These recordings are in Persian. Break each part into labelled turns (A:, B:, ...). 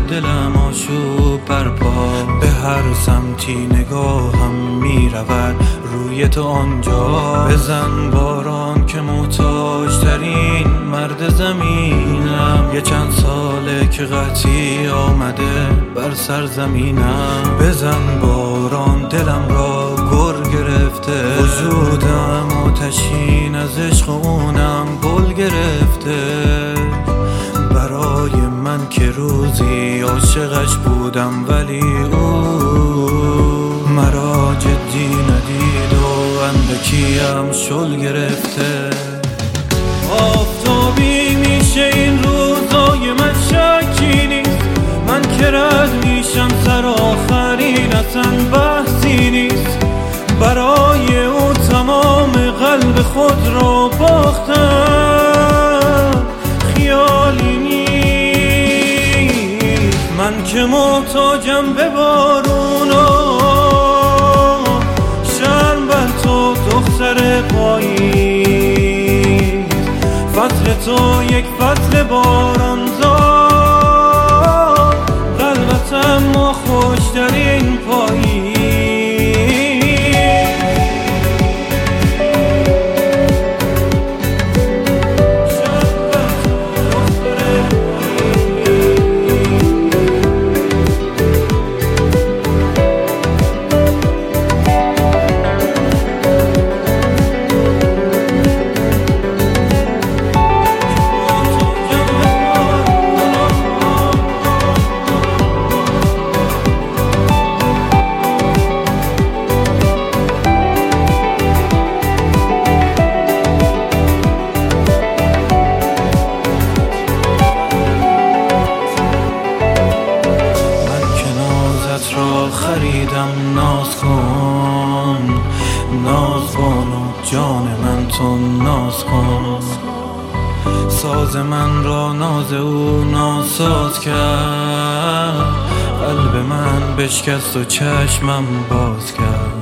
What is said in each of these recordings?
A: دلم آشوب برپا. به هر سمتی نگاهم میرود روی تو آنجا. بزن باران که محتاج ترین مرد زمینم. یه چند ساله که قحطی آمده بر سرزمینم. بزن باران دلم را گر گرفته. وجودم آتشین از عشق اونم گل گرفته. برای من که روزی عاشقش بودم ولی او مرا جدی ندید و اندکیم شل گرفته. آفتابی میشه این روزای من شکی نیست. من که رد میشم سر آخرین اصلا بحثی نیست. برای او تمام قلب خود را باختم خیالی نیست. من که محتاجم به بارون و شرم بر تو دختر پاییز. فصل تو یک فصل بارانزا. قلبتم ما خوشترین پاییز. خریدم ناز کن، ناز کن و جان من تو ناز کن. ساز من را ناز او ناساز کرد. قلب من بشکست و چشمم باز کرد.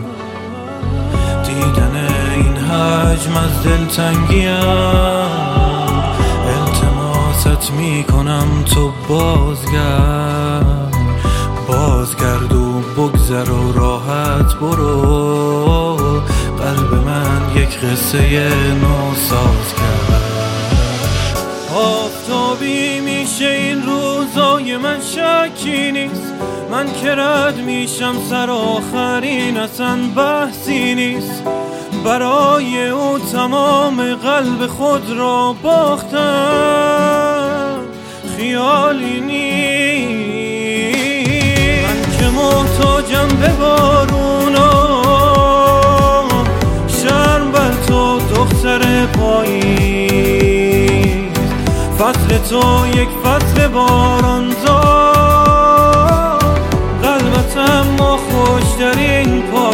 A: دیدن این حجم از دلتنگیم. التماست میکنم تو بازگرد و بگذر و راحت برو. قلب من یک قصه نو ساز کرد. آفتابی میشه این روزای من شکی نیست. من که رد میشم سر آخرین اصلا بحثی نیست. برای او تمام قلب خود را باختم خیالی نیست. محتاجم به بارون و شرم بر تو دختر پاییز. فصل تو یک فصل بارانزا. قلبتم ما خوشترین پاییز.